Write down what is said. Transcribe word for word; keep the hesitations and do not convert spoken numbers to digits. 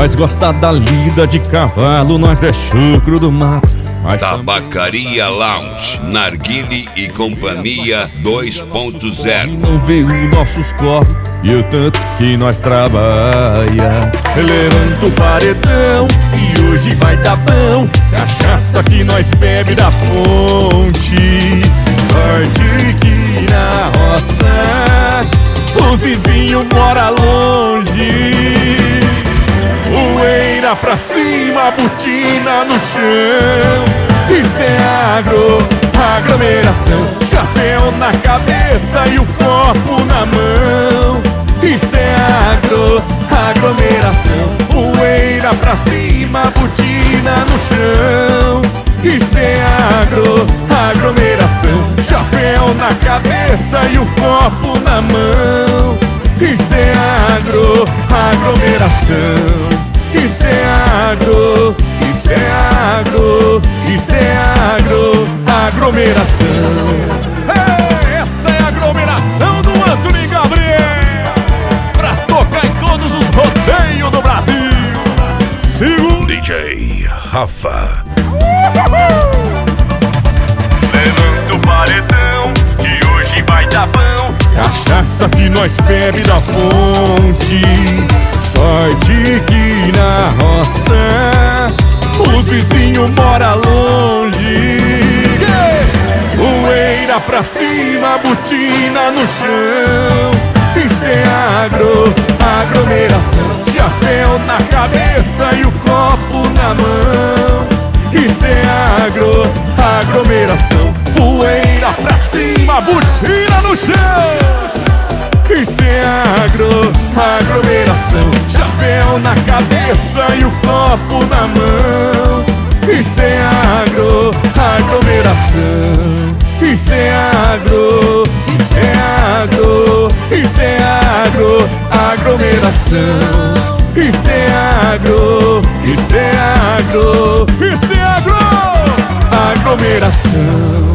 Nós gosta da lida de cavalo, nós é chucro do mato. Tabacaria Lounge, Narguile e Companhia dois ponto zero. Não vê os nossos corpos e o tanto que nós trabalha. Levanta o paredão e hoje vai dar bom. Cachaça que nós bebe da fonte. Sorte que na roça os vizinhos moram longe. Poeira pra cima, botina no chão. Isso é agro, aglomeração. Chapéu na cabeça e o copo na mão. Isso é agro, aglomeração. Poeira pra cima, botina no chão. Isso é agro, aglomeração. Chapéu na cabeça e o copo na mão. Isso é agro, aglomeração. Isso é agro, isso é agro, isso é agro, aglomeração. Hey, essa é a aglomeração do Antônio Gabriel, pra tocar em todos os rodeios do Brasil. Segundo D J Rafa. Levanta o paredão, que hoje vai dar bom. Cachaça que nós bebe da fonte. Sorte que na roça os vizinhos moram longe. Poeira pra cima, botina no chão. Isso é agro, aglomeração. Chapéu na cabeça e o copo na mão. Isso é agro, aglomeração. Poeira pra cima, botina no chão. Isso é agro, aglomeração. Chapéu na cabeça e o copo na mão. Isso é agro, aglomeração. Isso é agro, isso é agro, isso é agro, aglomeração. Isso é agro, isso é agro, isso é agro, aglomeração.